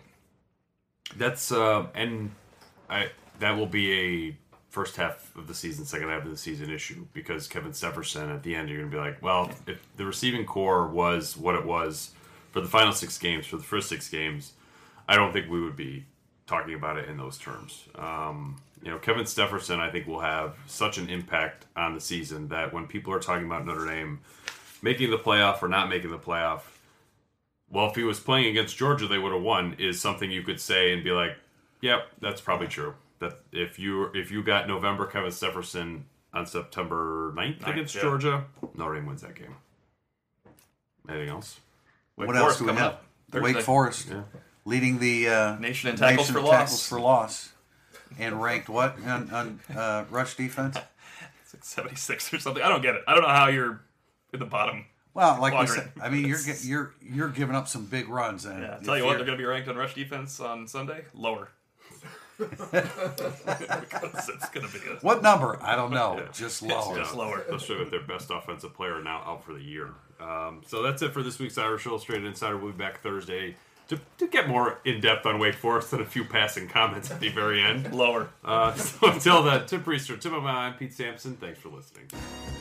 S3: That's uh, and I that will be a first half of the season, second half of the season issue because Kevin Stepherson at the end you're gonna be like, well, if the receiving core was what it was for the final six games, for the first six games, I don't think we would be talking about it in those terms. Um, you know, Kevin Stepherson, I think, will have such an impact on the season that when people are talking about Notre Dame making the playoff or not making the playoff, well, if he was playing against Georgia, they would have won, is something you could say and be like, yep, that's probably true. That if you if you got November Kevin Stepherson on September ninth
S4: Ninth,
S3: against
S4: yeah.
S3: Georgia, Notre Dame wins that game. Anything else?
S4: Wake
S2: What
S4: Forest
S2: else do we
S4: coming
S2: have?
S4: up Thursday.
S2: Wake Forest
S3: Yeah.
S2: leading the uh,
S4: Nation in tackles
S2: nation
S4: for
S2: in
S4: loss.
S2: tackles for loss, and ranked what on, on uh, rush defense?
S4: It's like seventy-six or something. I don't get it. I don't know how you're in the bottom.
S2: Well, like we
S4: Quadrant.
S2: said, I mean, you're get- you're you're giving up some big runs, and
S4: Yeah, I'll
S2: if
S4: tell you what,
S2: you're-
S4: they're going to be ranked on rush defense on Sunday. Lower. Because it's going to be a...
S2: what number? I don't know.
S3: Yeah.
S2: Just
S4: It's
S2: lower.
S4: just lower.
S3: Especially with their best offensive player now out for the year. Um, so that's it for this week's Irish Illustrated Insider. We'll be back Thursday to, to get more in-depth on Wake Forest and a few passing comments at the very end.
S4: Lower.
S3: Uh, so until then, Tim Priester, Tim O'Malley, I'm Pete Sampson. Thanks for listening.